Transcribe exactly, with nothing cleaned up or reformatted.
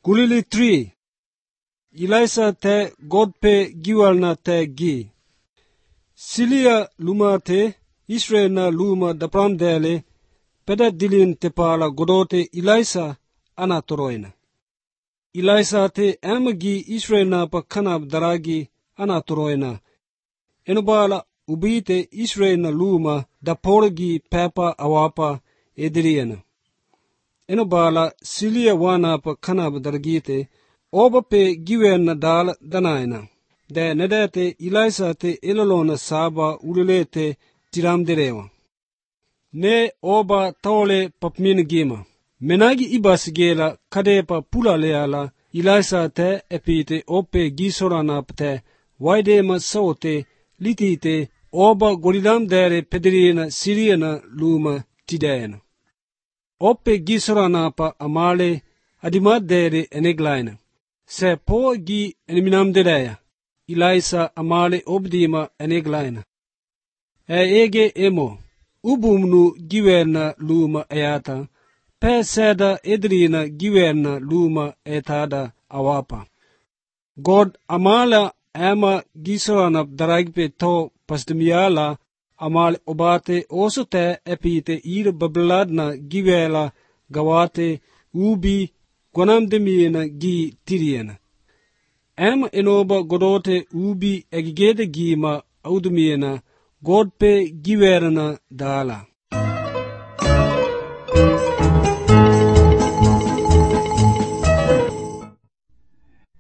Kulili three. Elisa te God pe giwalna te gi. Silia luma te Israel na luma dapram dele peda dilin te pala godote Elisa ana toroina. Elisa te amagi Israel na pa kanab daragi ana toroina. Enobala ubite Israel na luma da porgi pepa awapa ediriana. Enobala silia wana pa kanab dargite oba pe giwen na dal danaina. De nedete Elisa te elolona saba ulelete tiram derewa. Ne oba tole papmin gima. Menagi ibasigela kadepa pula leala Elisa te epite ope gisorana pte waide masote litite oba golilam dere pedrina siriana luma tidena. Ope gisorana pa amale adimad dere eneglaina. Se po gi eminam dereya. Elisa amale obdima eneglaina. E ege emo. Ubumnu giwerna luma ayata. Pe seda edrina giwerna luma etada awapa. God amala ama gisoranap daragpe to pasdemiala amal obate osote epite ir babladna givela gawate ubi gonamdemiena gi tiriena. Em enoba godote ubi egigede gima audumiena God pe giwerna dala.